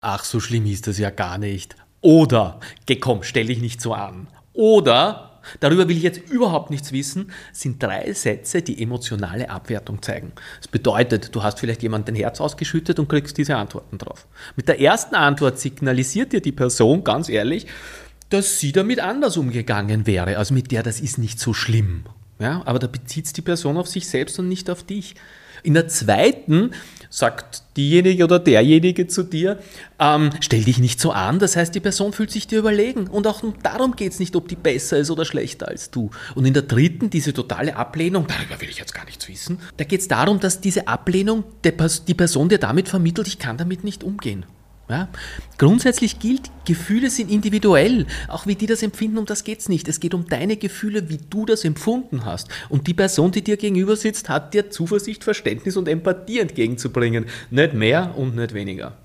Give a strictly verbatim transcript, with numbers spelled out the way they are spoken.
ach, so schlimm ist das ja gar nicht. Oder, geh komm, stell dich nicht so an. Oder, darüber will ich jetzt überhaupt nichts wissen, sind drei Sätze, die emotionale Abwertung zeigen. Das bedeutet, du hast vielleicht jemand dein Herz ausgeschüttet und kriegst diese Antworten drauf. Mit der ersten Antwort signalisiert dir die Person, ganz ehrlich, dass sie damit anders umgegangen wäre. Also mit der, das ist nicht so schlimm. Ja, aber da bezieht es die Person auf sich selbst und nicht auf dich. In der zweiten sagt diejenige oder derjenige zu dir, ähm, stell dich nicht so an, das heißt, die Person fühlt sich dir überlegen. Und auch darum geht es nicht, ob die besser ist oder schlechter als du. Und in der dritten, diese totale Ablehnung, darüber will ich jetzt gar nichts wissen, da geht es darum, dass diese Ablehnung, die Person dir damit vermittelt, ich kann damit nicht umgehen. Ja? Grundsätzlich gilt, Gefühle sind individuell, auch wie die das empfinden, um das geht es nicht. Es geht um deine Gefühle, wie du das empfunden hast. Und die Person, die dir gegenüber sitzt, hat dir Zuversicht, Verständnis und Empathie entgegenzubringen. Nicht mehr und nicht weniger.